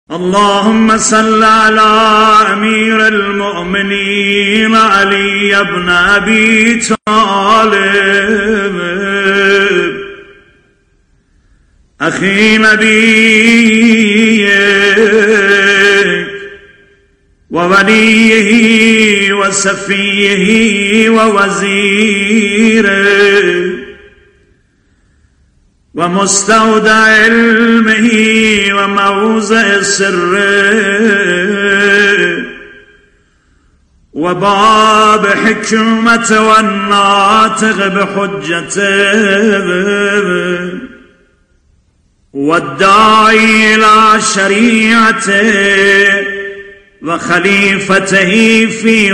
اللهم صل على امير المؤمنين علي بن ابي طالب اخي نبيك ووليه وصفيه ووزيره ومستودع علمه وموضع سره وباب حكمته والناطق بحجته والداعي إلى شريعته وخليفته في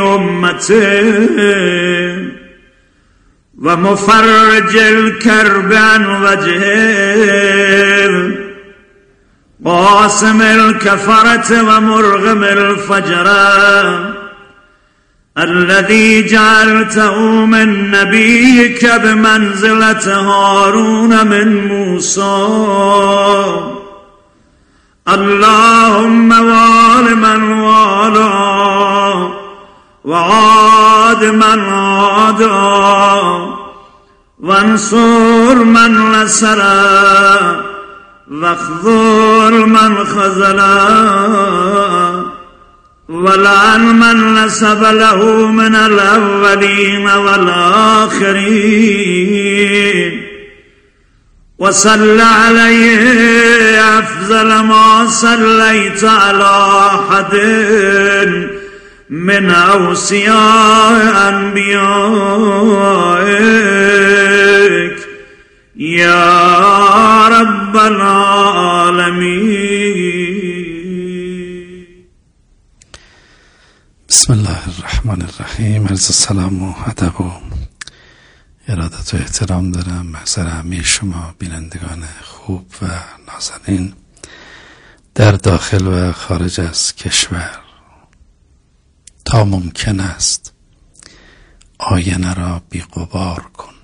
أمته ومفرج الكرب عن وجهه قاسم الكفرة ومرغم الفجرة الذي جعلته من نبيك بمنزلة هارون من موسى اللهم وال من والاه وعاد من عاده وانصر من نصره واخذل من خذله ولعن من نسب له من الأولين والآخرين وصل عليه أفضل ما صليت على أحد من أوصياء أنبيائك يا رب العالمين. بسم الله الرحمن الرحیم. عرض سلام و ادب و ارادت و احترام دارم محضر همه شما بینندگان خوب و نازنین در داخل و خارج از کشور. تا ممکن است آینه را بی غبار کن.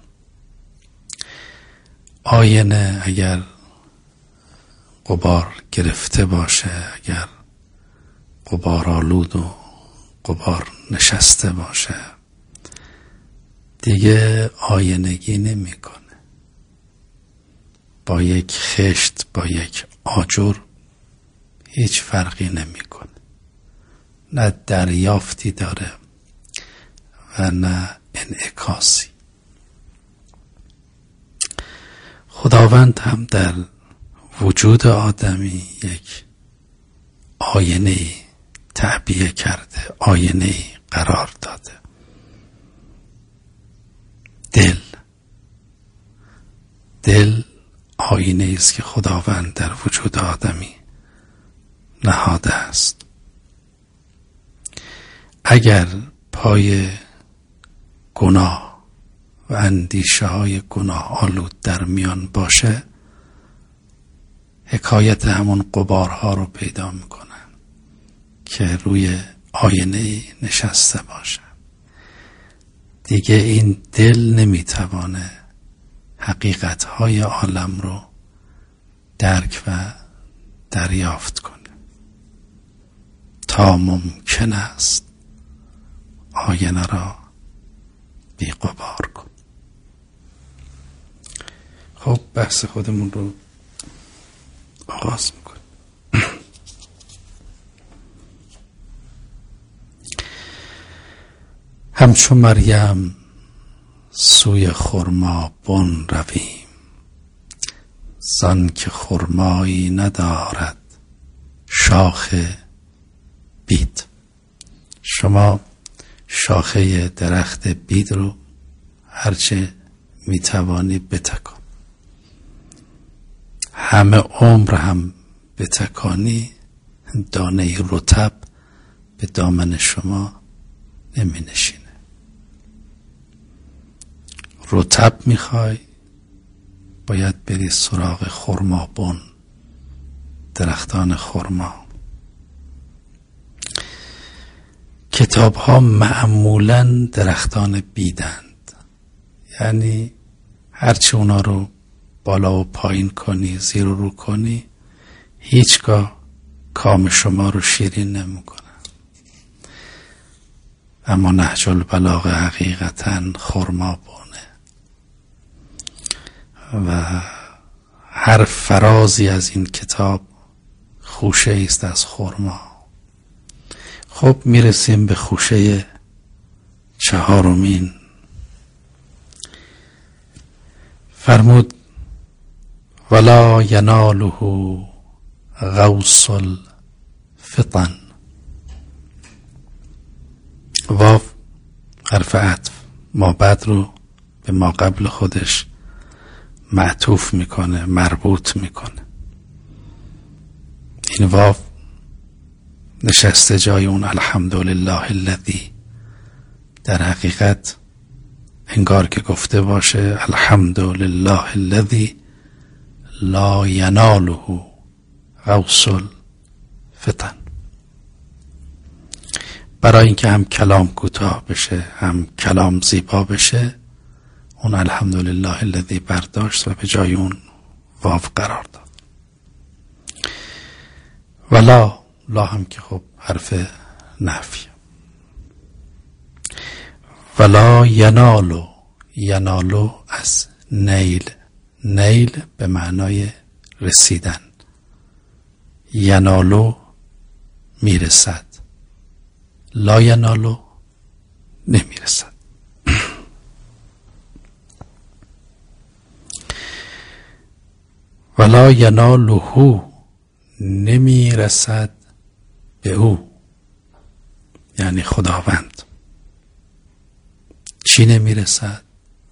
آینه اگر غبار گرفته باشه، اگر غبار آلود و غبار نشسته باشه، دیگه آینگی نمیکنه. با یک خشت، با یک آجر هیچ فرقی نمیکنه. نه دریافتی داره و نه انعکاسی. خداوند هم در وجود آدمی یک آینه تعبیه کرده، آینه قرار داده. دل آینه است که خداوند در وجود آدمی نهاده است. اگر پای گناه و اندیشه های گناه آلود در میان باشه، حکایت همون غبارها رو پیدا میکنن که روی آینه نشسته باشه. دیگه این دل نمیتوانه حقیقتهای عالم رو درک و دریافت کنه. تا ممکن است آینه را بی غبار کن. خب بحث خودمون رو آغاز میکنیم. همچون مریم سوی خرما بن رویم، زان که خرمایی ندارد شاخ بید. شما شاخه درخت بید رو هرچه میتوانی بتکن. همه عمر هم بتکانی، دانه رطب به دامن شما نمی نشینه. رطب میخوای، باید بری سراغ خرمابن، درختان خرما. کتاب ها معمولاً درختان بیدند، یعنی هرچی اونا رو بالا و پایین کنی، زیر و رو کنی، هیچگاه کام شما رو شیرین نمیکنن، اما نهج البلاغه حقیقتاً خرما بونه و هر فرازی از این کتاب خوشه است از خرما. خب میرسیم به خوشه چهارمین. فرمود ولا یناله غوث الفطن. واو حرف عطف ما بعد رو به ما قبل خودش معطوف میکنه، مربوط میکنه. این واو نشسته جای اون الحمدلله الذی. در حقیقت انگار که گفته باشه الحمدلله الذی لا یناله غوث الفطن. برای اینکه هم کلام کوتاه بشه هم کلام زیبا بشه، اون الحمدلله الذی برداشت و به جای اون واو قرار داد. ولا، لا هم که خب حرف نفی. ولا ینالو، ینالو از نیل، نیل به معنای رسیدن، ینالو میرسد، لا ینالو نمیرسد. ولا ینالوه نمیرسد به او، یعنی خداوند. چی نمیرسد؟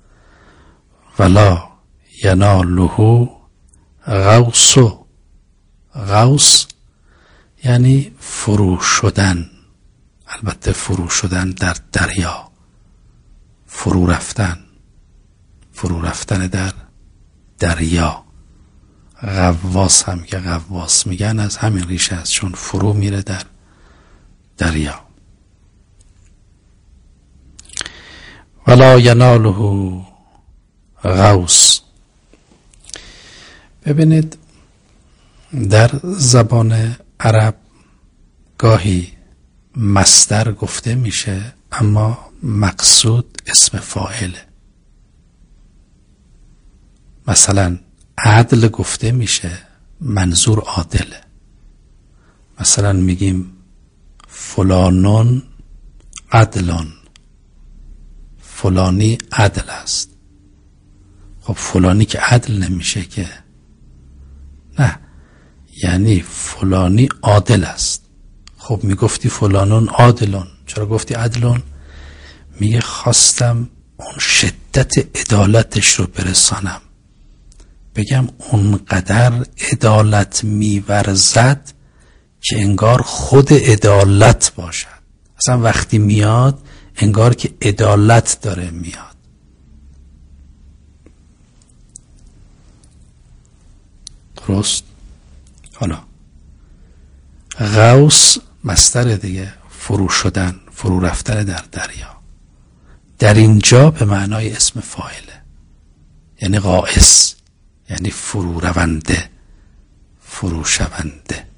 ولا ینالوه غوث. غوث یعنی فرو شدن، البته فرو شدن در دریا، فرو رفتن، فرو رفتن در دریا. غواص هم که غواص میگن از همین ریشه است، چون فرو میره در دریا. ولا یناله غوث. ببینید در زبان عرب گاهی مصدر گفته میشه اما مقصود اسم فاعله. مثلا عدل گفته میشه منظور عادله. مثلا میگیم فلانون عدلون، فلانی عدل است. خب فلانی که عدل نمیشه که، نه، یعنی فلانی عادل است. خب میگفتی فلانون عادلون، چرا گفتی عدلون؟ میگه خواستم اون شدت عدالتش رو برسانم، بگم اونقدر عدالت میورزد که انگار خود عدالت باشد. اصلا وقتی میاد انگار که عدالت داره میاد. درست؟ حالا غوث مصدر دیگه، فرو شدن، فرو رفتن در دریا. در اینجا به معنای اسم فاعله، یعنی غائص، یعنی فرو رونده، فرو شونده.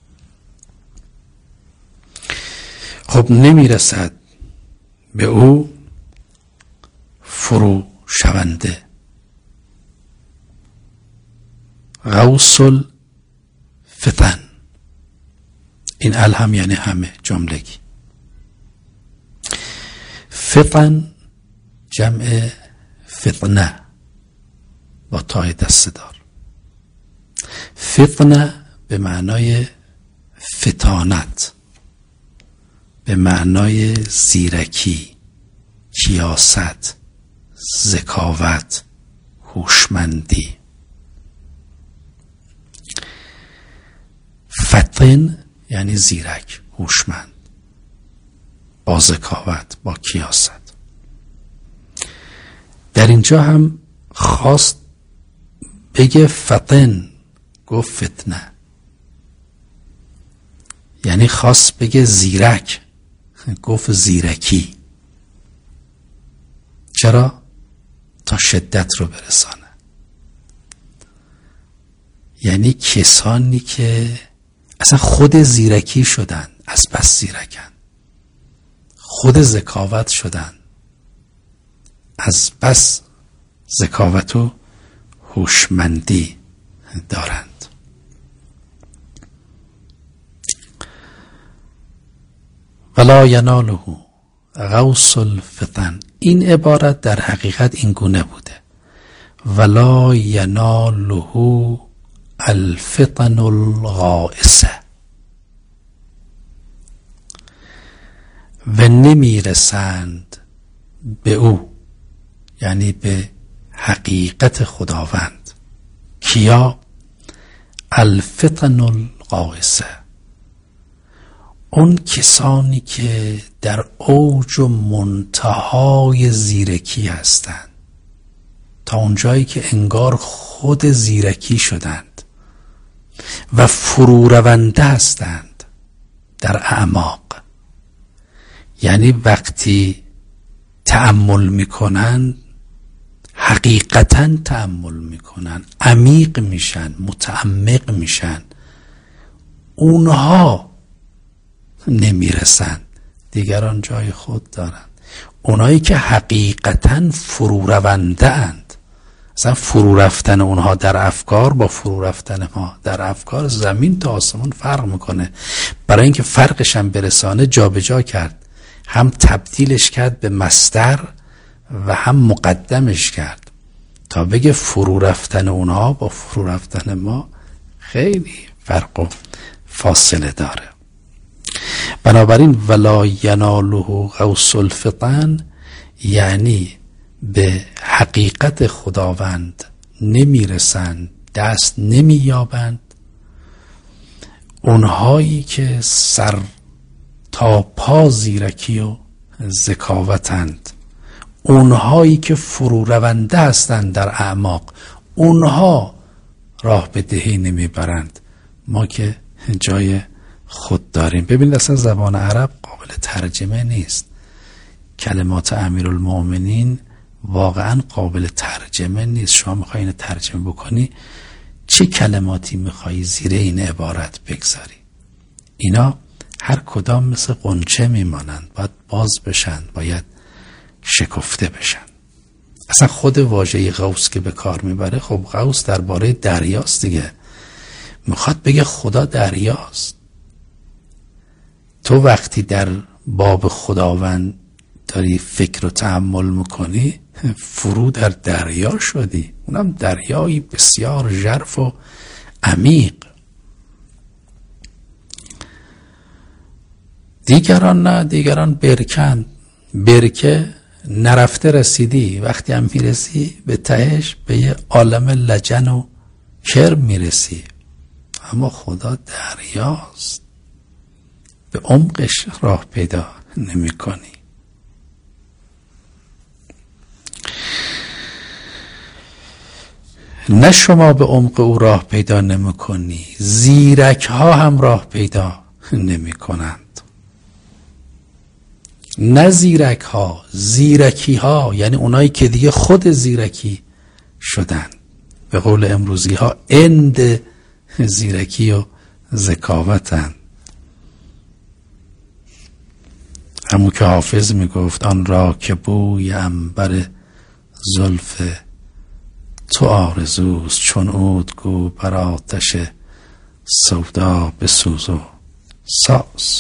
خب نمیرسد به او فرو شونده. غوث الفطن، این الهم یعنی همه، جملگی. فطن جمع فطنه با تای دسته‌دار. فطنه به معنای فطانت، به معنای زیرکی، کیاست، ذکاوت، هوشمندی. فطن یعنی زیرک، هوشمند، با ذکاوت، با کیاست. در اینجا هم خواست بگه فطن، گفت فتنه، یعنی خواست بگه زیرک، گفت زیرکی. چرا؟ تا شدت رو برسانه. یعنی کسانی که اصلا خود زیرکی شدن، از بس زیرکن. خود ذکاوت شدن، از بس ذکاوت و هوشمندی دارند. ولا یناله غوث الفطن. این عبارت در حقیقت این گونه بوده: ولا یناله الفطن الغائصه. و نمیرسند به او، یعنی به حقیقت خداوند. کیا؟ الفطن الغائصه، اون کسانی که در اوج و منتهای زیرکی هستند، تا اونجایی که انگار خود زیرکی شدند و فرو رونده هستند در اعماق. یعنی وقتی تأمل میکنن، حقیقتا تأمل میکنن، عمیق میشن، متعمق میشن، اونها نمیرسن، دیگران جای خود دارند. اونایی که حقیقتا فرو رونده اند. مثلا فرو رفتن اونها در افکار با فرو رفتن ما در افکار زمین تا آسمون فرق میکنه. برای اینکه فرقش هم برسانه جابجا کرد، هم تبدیلش کرد به مصدر و هم مقدمش کرد تا بگه فرو رفتن اونها با فرو رفتن ما خیلی فرق و فاصله داره. بنابراین ولا یناله غوث الفطن یعنی به حقیقت خداوند نمیرسند، دست نمییابند اونهایی که سر تا پا زیرکی و ذکاوتند، اونهایی که فرو رونده هستند در اعماق، اونها راه به دهی نمیبرند. ما که جای خود داریم. ببینید اصلا زبان عرب قابل ترجمه نیست. کلمات امیرالمؤمنین واقعا قابل ترجمه نیست. شما میخوای اینو ترجمه بکنی، چه کلماتی میخوای زیر این عبارت بگذاری؟ اینا هر کدام مثل غنچه میمانند، باید باز بشن، باید شکفته بشن. اصلا خود واژه غوث که به کار میبره، خب غوث درباره دریاست دیگه، میخواد بگه خدا دریاست. تو وقتی در باب خداوند داری فکر و تأمل میکنی، فرو در دریا شدی، اونم دریایی بسیار ژرف و عمیق. دیگران نه، دیگران برکن، برکه نرفته رسیدی، وقتی هم میرسی به تهش به یه عالم لجن و کرم میرسی. اما خدا دریاست، به عمقش راه پیدا نمی کنی. نه شما به عمق او راه پیدا نمی کنی، زیرک ها هم راه پیدا نمی کنند. نه زیرک ها، زیرکی ها، یعنی اونایی که دیگه خود زیرکی شدن. به قول امروزی ها اند زیرکی و ذکاوتن. همون که حافظ میگفت آن را که بوی عنبر زلف تو آرزوست، چون عود گو بر آتش سودا بسوز و ساز.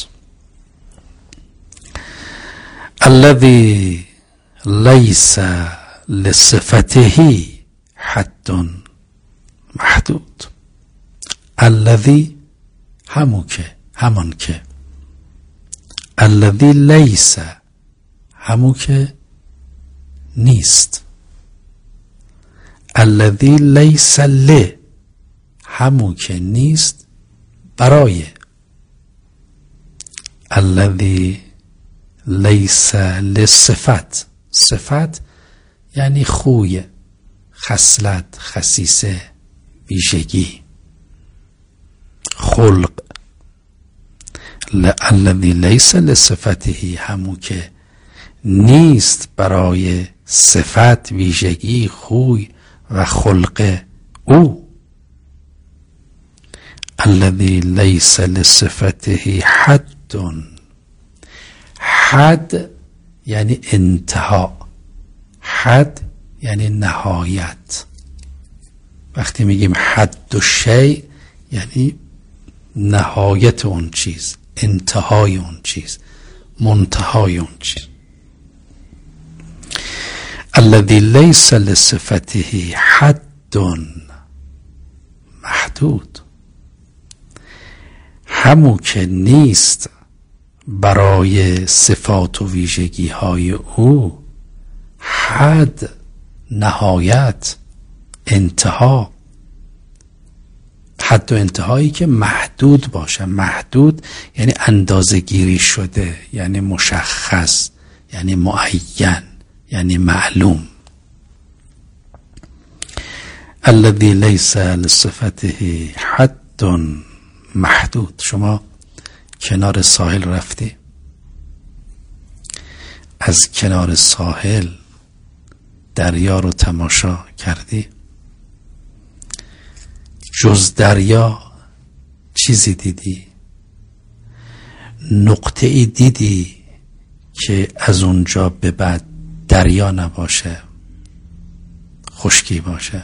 الذی لیس لصفته حد محدود. الذی همان که الذی لیس همون که نیست، الذی لیس ل همون که نیست برای، الذی لیس لصفت، صفت یعنی خوی، خصلت، خصیصه، ویژگی، خلق. الذی لیس لصفته همون که نیست برای صفت، ویژگی، خوی و خلق او. الذي لیس لصفته حد. حد یعنی انتها، حد یعنی نهایت. وقتی میگیم حد و شیء یعنی نهایت اون چیز، انتهای اون چیز، منتهای اون چیز. الذی لیس لصفته حد محدود، همون که نیست برای صفات و ویژگی های او حد، نهایت، انتها. حد و انتهایی که محدود باشه. محدود یعنی اندازه گیری شده، یعنی مشخص، یعنی معین، یعنی معلوم. الذی لیس لصفته حد محدود. شما کنار ساحل رفتی، از کنار ساحل دریا رو تماشا کردی، جز دریا چیزی دیدی؟ نقطه ای دیدی که از اونجا به بعد دریا نباشه، خشکی باشه؟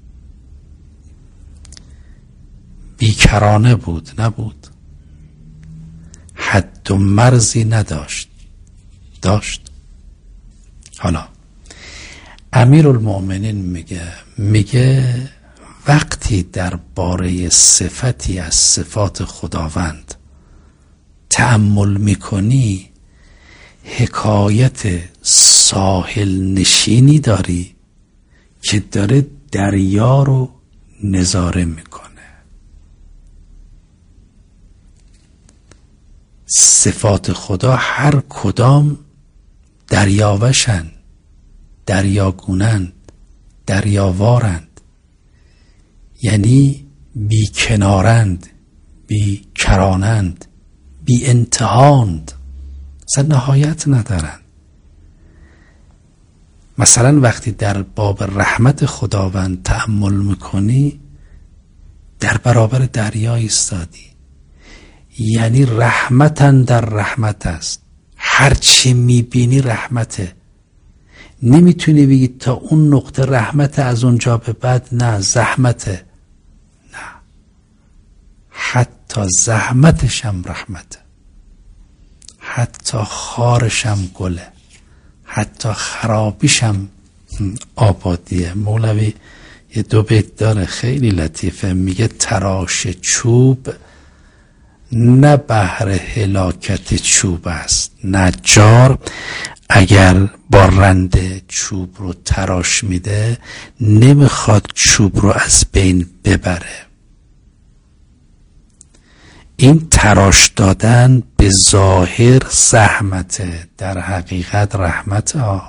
بیکرانه بود؟ نبود. حد و مرزی نداشت؟ داشت. حالا امیرالمؤمنین میگه وقتی در باره صفتی از صفات خداوند تأمل میکنی، حکایت ساحل نشینی داری که داره دریا رو نظاره میکنه. صفات خدا هر کدام دریاوشن، دریاگونند، دریاوارند، یعنی بی کنارند، بی کرانند، بی انتهاند، اصلا نهایت ندارند. مثلا وقتی در باب رحمت خداوند تأمل میکنی، در برابر دریا ایستادی، یعنی رحمتن در رحمت است. هرچی میبینی رحمته. نمیتونی بگی تا اون نقطه رحمت، از اونجا به بعد نه زحمته. نه، حتی زحمتشم رحمته، حتی خارشم گله، حتی خرابیشم آبادیه. مولوی یه دو بیت داره خیلی لطیفه، میگه تراش چوب نه بهر هلاکت چوب است. نجار اگر با رنده چوب رو تراش میده، نمیخواد چوب رو از بین ببره. این تراش دادن به ظاهر زحمته، در حقیقت رحمته.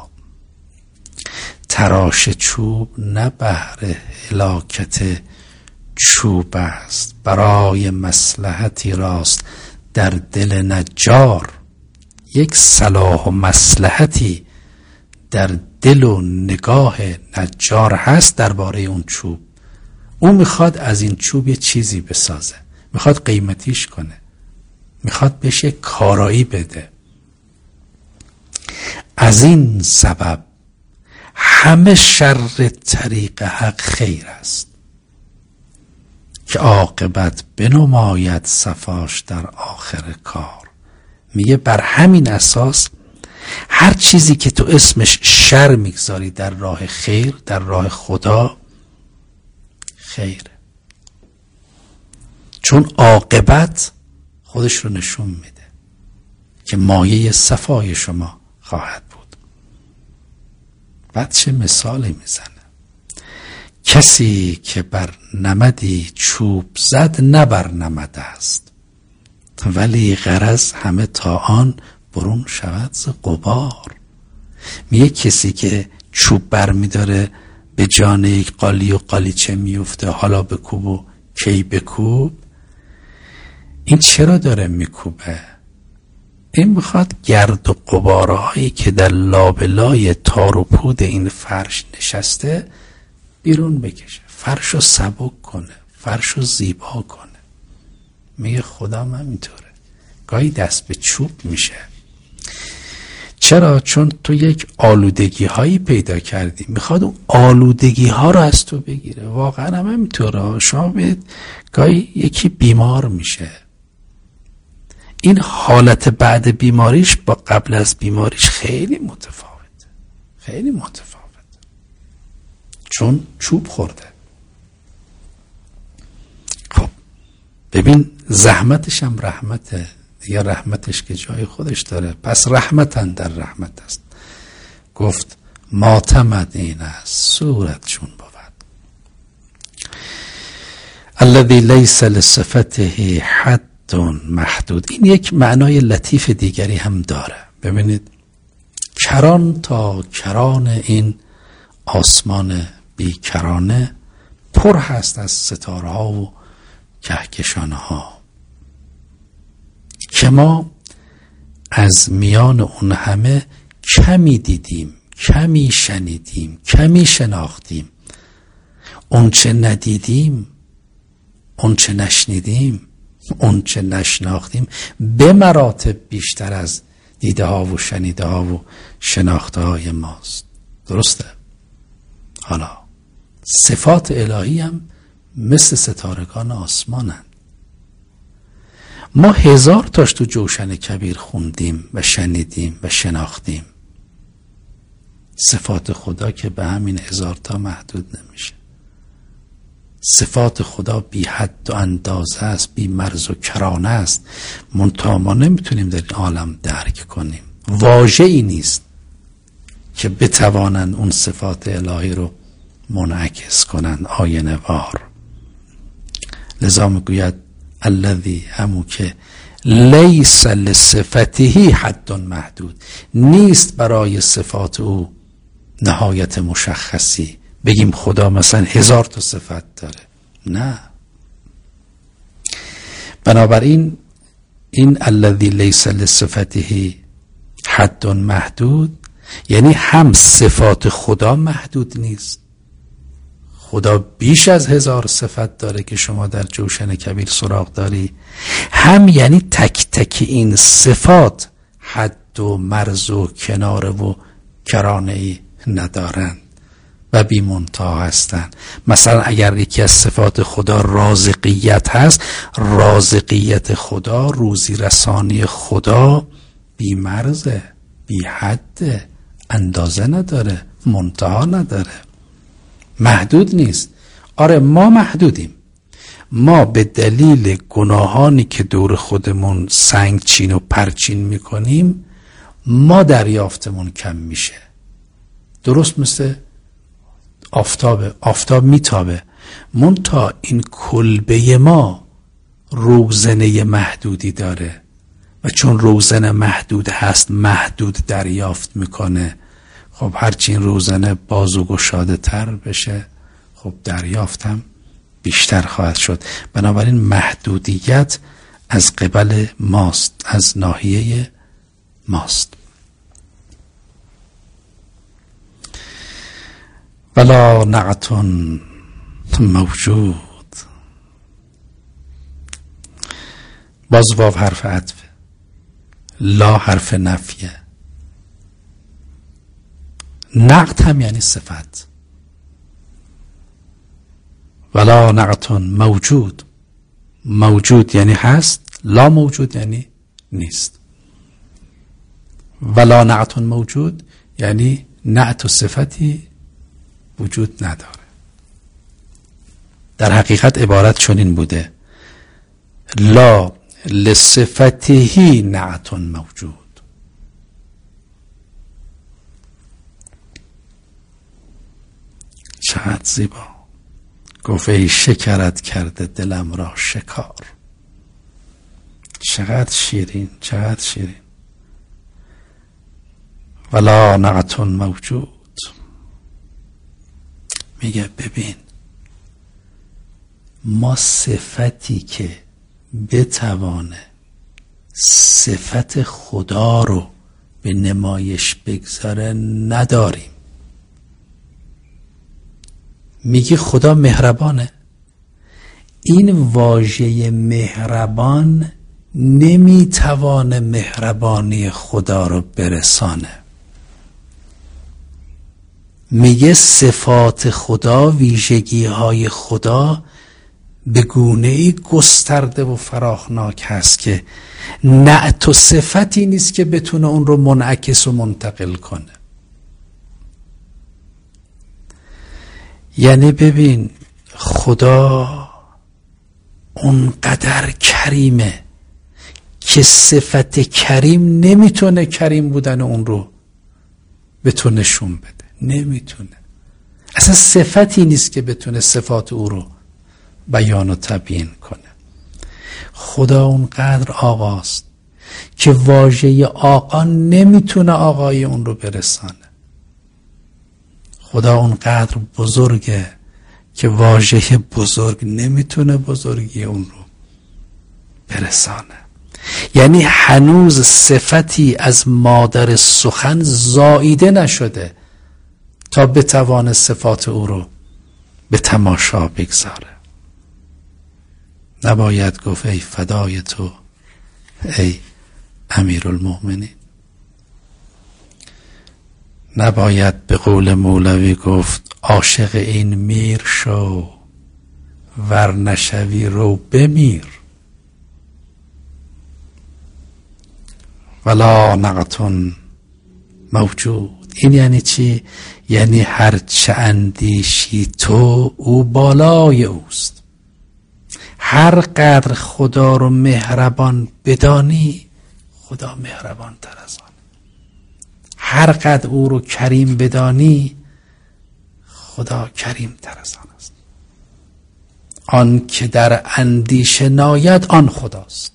تراش چوب نه بهر هلاکت چوب است، برای مصلحتی راست در دل نجار. یک صلاح و مصلحتی در دل و نگاه نجار هست درباره اون چوب. اون میخواد از این چوب یه چیزی بسازه، میخواد قیمتیش کنه، میخواد بهش کارایی بده. از این سبب همه شر طریق حق خیر است، که عاقبت بنماید صفاش در آخر کار. میگه بر همین اساس هر چیزی که تو اسمش شر میگذاری در راه خیر، در راه خدا، خیره، چون عاقبت خودش رو نشون میده که مایه صفای شما خواهد بود. بعد چه مثالی میزنه؟ کسی که بر نمدی چوب زد نه بر نمد است، ولی غرض همه تا آن برون شود ز غبار. میگه کسی که چوب بر میداره به جان یک قالی و قالیچه میفته، حالا بکوب و کی بکوب. این چرا داره میکوبه؟ این میخواد گرد و غبارهایی که در لابلای تار و پود این فرش نشسته بیرون بکشه، فرش رو سبک کنه، فرش رو زیبا کنه. میگه خدا هم همینطوره، گاهی دست به چوب میشه. چرا؟ چون تو یک آلودگی هایی پیدا کردی، میخواد اون آلودگی ها رو از تو بگیره. واقعا هم همینطوره. شما بید گاهی یکی بیمار میشه، این حالت بعد بیماریش با قبل از بیماریش خیلی متفاوته، خیلی متفاوته، چون چوب خورده. خب ببین زحمتش هم رحمته دیگه، رحمتش که جای خودش داره. پس رحمتن در رحمت است. گفت ماتمد این است صورت چون بود الذی لیس لصفته حد محدود. این یک معنای لطیف دیگری هم داره. ببینید کران تا کران این آسمان بیکرانه پر هست از ستاره ها و کهکشان ها که ما از میان اون همه کمی دیدیم، کمی شنیدیم، کمی شناختیم. اون چه ندیدیم، اون چه نشنیدیم، اون چه نشناختیم به مراتب بیشتر از دیده ها و شنیده ها و شناخته های ماست. درسته؟ حالا صفات الهی هم مثل ستارگان آسمانند. ما 1000 تاش تو جوشن کبیر خوندیم و شنیدیم و شناختیم. صفات خدا که به همین 1000 تا محدود نمیشه. صفات خدا بی حد و اندازه است، بی مرز و کرانه است. منتها ما نمیتونیم در این عالم درک کنیم. واژه‌ای نیست که بتوانند اون صفات الهی رو منعکس کنند آینه وار. لذا میگوید الذی، همون که لیس لصفته حد محدود، نیست برای صفات او نهایت مشخصی. بگیم خدا مثلا 1000 تا صفت داره، نه. بنابراین این الذی لیس لصفته حد محدود یعنی هم صفات خدا محدود نیست. خدا بیش از 1000 صفت داره که شما در جوشن کبیر سراغ داری. هم یعنی تک تک این صفات حد و مرز و کناره و کرانه ای ندارند و بی منتها هستند. مثلا اگر یکی از صفات خدا رازقیت هست، رازقیت خدا، روزی رسانی خدا بی مرزه، بی حده، اندازه نداره، منتها نداره، محدود نیست. آره ما محدودیم. ما به دلیل گناهانی که دور خودمون سنگچین و پرچین میکنیم ما دریافتمون کم میشه. درست مثل آفتاب میتابه، منتها این کلبه ما روزنه محدودی داره و چون روزنه محدود هست محدود دریافت میکنه. خب هرچی این روزنه باز و گشاده تر بشه خب دریافتم بیشتر خواهد شد. بنابراین محدودیت از قبل ماست، از ناحیه ماست. ولا نعت موجود، باز واو حرف عطف، لا حرف نفیه، نعت هم یعنی صفت. ولا نعت موجود، موجود یعنی هست، لا موجود یعنی نیست. ولا نعت موجود یعنی نعت و صفتی وجود نداره. در حقیقت عبارت چنین بوده: لا لصفته نعت موجود. چقدر زیبا. گفت ای شکرت کرده دلم را شکار. چقدر شیرین، چقدر شیرین. ولا نعت موجود. میگه ببین ما صفتی که بتوانه صفت خدا رو به نمایش بگذاره نداریم. میگه خدا مهربانه، این واژه مهربان نمیتوانه مهربانی خدا رو برسانه. میگه صفات خدا، ویژگی های خدا به گونه‌ای گسترده و فراخناک هست که نعت و صفتی نیست که بتونه اون رو منعکس و منتقل کنه. یعنی ببین خدا اونقدر کریمه که صفت کریم نمیتونه کریم بودن اون رو به تو نشون بده، نمیتونه. اصلا صفتی نیست که بتونه صفات او رو بیان و تبیین کنه. خدا اونقدر آقاست که واژه آقا نمیتونه آقای اون رو برسانه. خدا اونقدر بزرگه که واژه بزرگ نمیتونه بزرگی اون رو برسانه. یعنی هنوز صفتی از مادر سخن زاییده نشده تا بتوانه صفات او رو به تماشا بگذاره. نباید گفت ای فدای تو ای امیرالمؤمنین. نباید به قول مولوی گفت عاشق این میر شو ور نشوی رو بمیر. ولا نقتن موجود. این یعنی چی؟ یعنی هر چه اندیشی تو او بالای اوست. هر قدر خدا رو مهربان بدانی خدا مهربان تر از آن. هر قدر او رو کریم بدانی خدا کریم تر از آن است. آن که در اندیشه ناید آن خداست.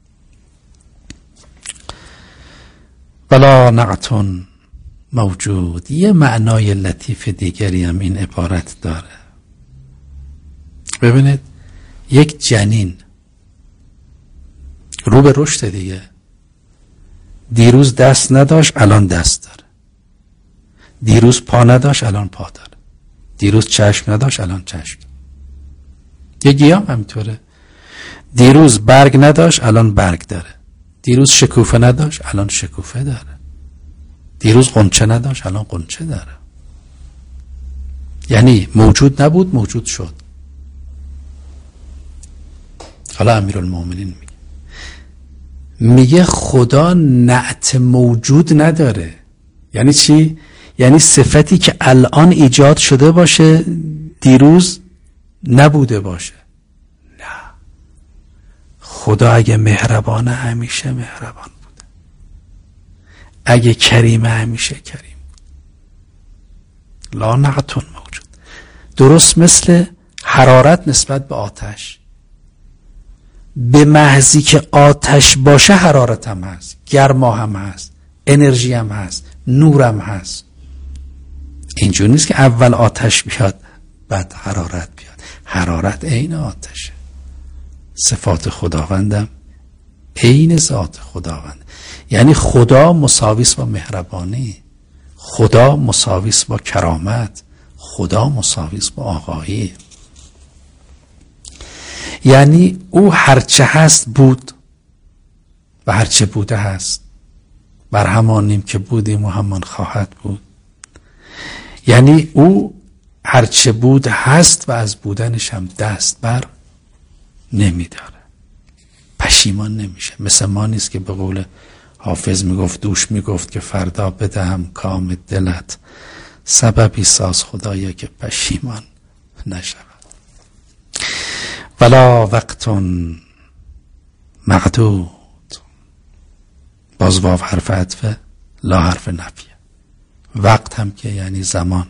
بلا نقتن موجود. یه معنای لطیف دیگری هم این عبارت داره. ببینید یک جنین رو به رشد دیگه، دیروز دست نداشت الان دست داره، دیروز پا نداشت الان پا داره، دیروز چشم نداشت الان چشم. یه گیاه همینطوره، دیروز برگ نداشت الان برگ داره، دیروز شکوفه نداشت الان شکوفه داره، دیروز قنچه نداشت الان قنچه داره. یعنی موجود نبود موجود شد. حالا امیرالمؤمنین میگه خدا نعت موجود نداره. یعنی چی؟ یعنی صفتی که الان ایجاد شده باشه دیروز نبوده باشه. نه، خدا اگه مهربانه همیشه مهربان بوده، اگه کریمه همیشه کریم. لا نقتن موجود. درست مثل حرارت نسبت به آتش. به محضی که آتش باشه حرارت هم هست، گرما هم هست، انرژی هم هست، نور هم هست. اینجور نیست که اول آتش بیاد بعد حرارت بیاد. حرارت عین آتشه. صفات خداوندم عین ذات خداوند. یعنی خدا مساویس با مهربانی، خدا مساویس با کرامت، خدا مساویس با آقایی. یعنی او هرچه هست بود و هرچه بوده هست، بر همانیم که بودیم و همان خواهد بود. یعنی او هرچه بود هست و از بودنش هم دست بر نمیداره، پشیمان نمیشه. مثل ما نیست که به قول حافظ میگفت، دوش میگفت که فردا بدهم کام دلت، سببی ساز خدایا که پشیمان نشود. ولا وقتن مقدود. باز واو حرف عطفه، لا حرف نفیه. وقت هم که یعنی زمان.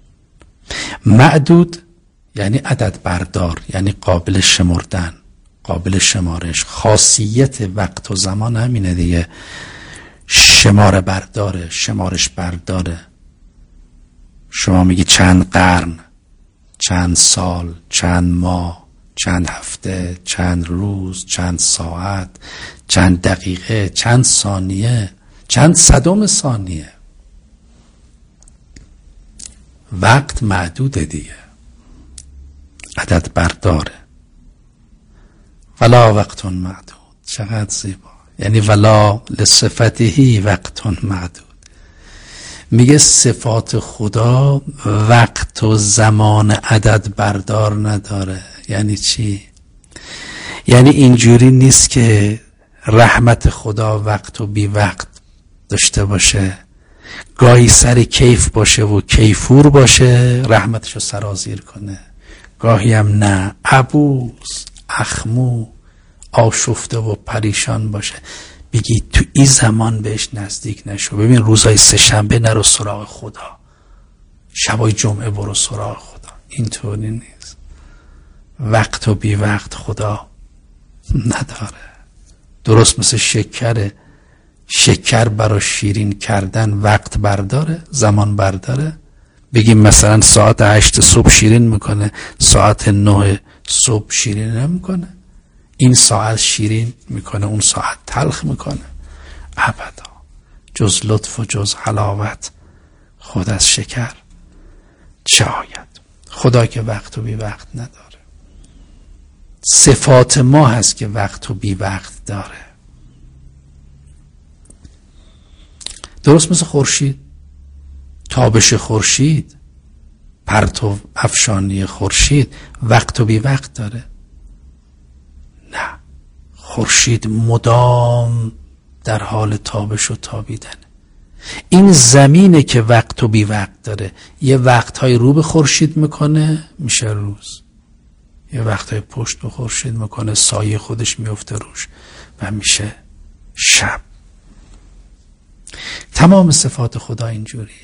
معدود یعنی عدد بردار، یعنی قابل شمردن، قابل شمارش. خاصیت وقت و زمان همینه دیگه، شماره برداره، شمارش برداره. شما میگی چند قرن، چند سال، چند ماه، چند هفته، چند روز، چند ساعت، چند دقیقه، چند ثانیه، چند صدم ثانیه. وقت معدوده دیگه، عدد برداره. ولا وقت معدود. چقدر زیبا. یعنی ولا لصفته وقت معدود. میگه صفات خدا وقت و زمان عدد بردار نداره. یعنی چی؟ یعنی اینجوری نیست که رحمت خدا وقت و بی وقت داشته باشه، گاهی سر کیف باشه و کیفور باشه رحمتشو سرازیر کنه، گاهی هم نه، عبوس اخمو آشفته و پریشان باشه، بگی تو این زمان بهش نزدیک نشو. ببین روزهای سه شنبه نرو سراغ خدا، شبای جمعه برو سراغ خدا. اینطوری نیست. وقت و بی وقت خدا نداره. درست مثل شکره، شکر برای شیرین کردن وقت برداره، زمان برداره. بگیم مثلا ساعت 8 صبح شیرین میکنه، ساعت 9 صبح شیرین نمیکنه. این ساعت شیرین میکنه، اون ساعت تلخ میکنه. ابدا. جز لطف و جز حلاوت خود از شکر چه آید. خدا که وقت و بی وقت نداره. صفات ما هست که وقت و بی وقت داره. درست مثل خورشید، تابش خورشید، پرتو افشانی خورشید وقت و بی وقت داره؟ نه. خورشید مدام در حال تابش و تابیدنه. این زمینه که وقت و بی وقت داره. یه وقتهای رو به خورشید میکنه میشه روز، یه وقتهای پشت به خورشید میکنه سایه خودش میفته روش و میشه شب. تمام صفات خدا اینجوریه.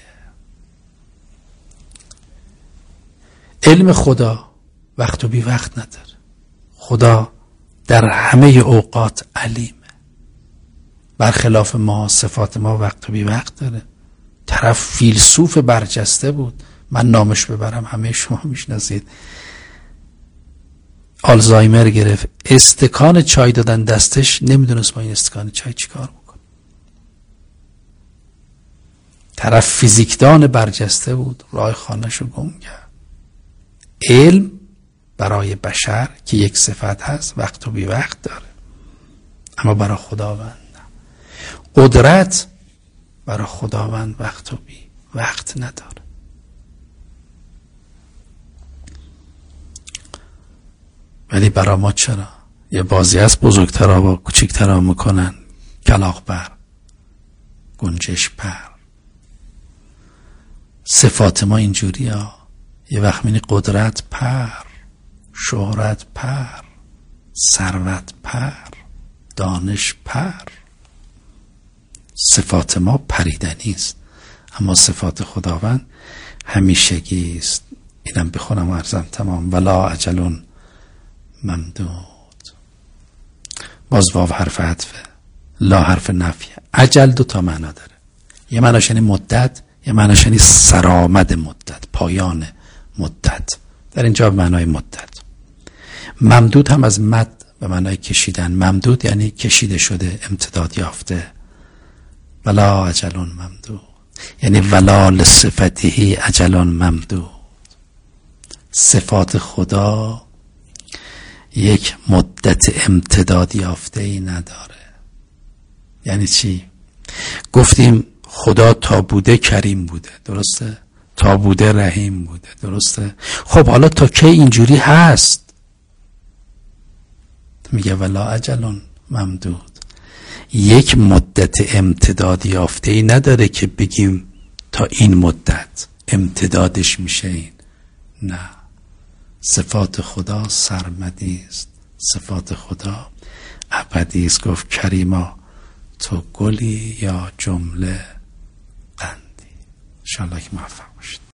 علم خدا وقت و بی وقت نداره. خدا در همه اوقات علیمه. برخلاف ما صفات ما وقت و بی وقت داره. طرف فیلسوف برجسته بود، من نامش ببرم همه شما میشناسید. آلزایمر گرفت، استکان چای دادن دستش، نمیدونست با این استکان چای چیکار میکنه. طرف فیزیکدان برجسته بود، راه خانه‌شو گم کرد. علم برای بشر که یک صفت هست وقت و بی وقت داره، اما برای خداوند نه. قدرت برای خداوند وقت و بی وقت نداره. ولی برای ما چرا؟ یه بازی هست بزرگترها با کوچکترها میکنن، کلاغ بر گنجش پر. صفات ما اینجوری ها. یه وقت می‌بینی قدرت پر، شهرت پر، ثروت پر، دانش پر. صفات ما پریدنی است، اما صفات خداوند همیشگی است. اینم بخونم و عرضم تمام. ولا اجل ممدود. باز واو حرف عطفه، لا حرف نفیه. اجل 2 معنا داره. یه معناش یعنی مدت، یه معناش یعنی سرآمد مدت، پایان مدت. در اینجا به معنای مدت. ممدود هم از مد به معنای کشیدن. ممدود یعنی کشیده شده، امتداد یافته. ولا اجل ممدود یعنی ولا لصفته اجل ممدود. صفات خدا یک مدت امتداد یافته ای نداره. یعنی چی؟ گفتیم خدا تا بوده کریم بوده، درسته؟ تا بوده رحیم بوده، درسته؟ خب حالا تا کی اینجوری هست؟ میگه ولا اجل ممدود. یک مدت امتداد یافته ای نداره که بگیم تا این مدت امتدادش میشه این. نه. صفات خدا سرمدی است، صفات خدا ابدی است. گفت کریما تو گلی یا جمله قندی. انشاءالله که موفق باشید.